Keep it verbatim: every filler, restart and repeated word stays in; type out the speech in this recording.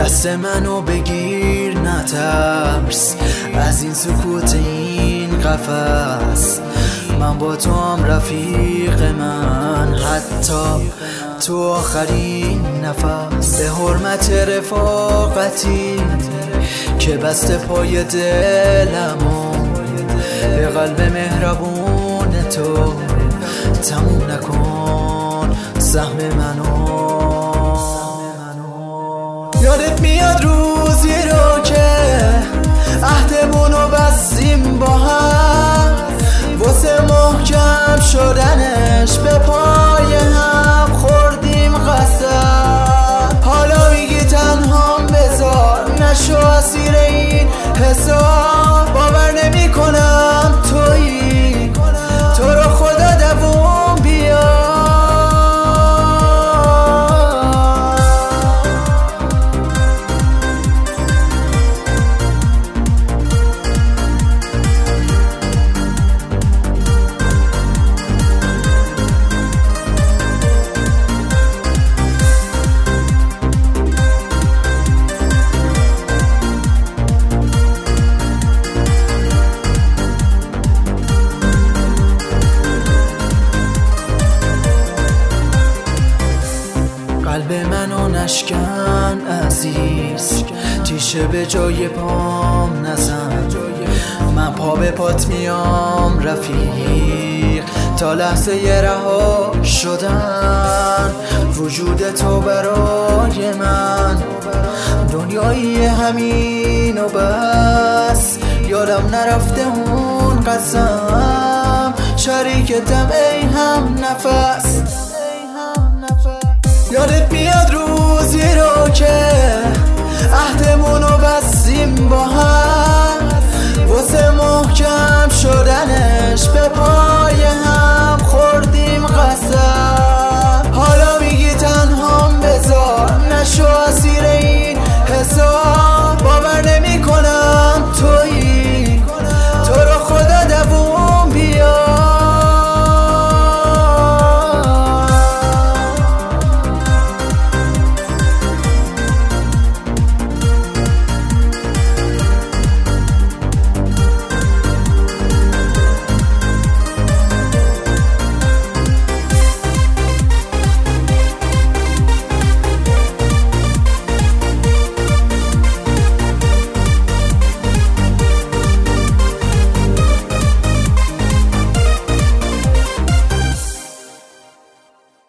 دست منو بگیر نترس از این سکوت این قفس، من با تو هم رفیق من حتی تو آخرین نفس. به حرمت رفاقتی که بسته پای دلمو، به قلب مهربون تو تموم نکن سهم منو. یادت میاد روزی رو که عهدمونو بستیم با هم، واسه محکم شدنش به پای هم خوردیم قسم. حالا میگی تنهام بذار نشو اسیر این حساب، باور نمی کنم تویی تو رو خدا دووم بیا. قلب منو نشکن عزیز، تیشه به جای پام نزن، من پا به پات میام رفیق تا لحظه رها شدن. وجود تو برای من دنیایی همین و بس، یادم نرفته اون قسم شریکتم ای هم نفس. یادت میاد روزی رو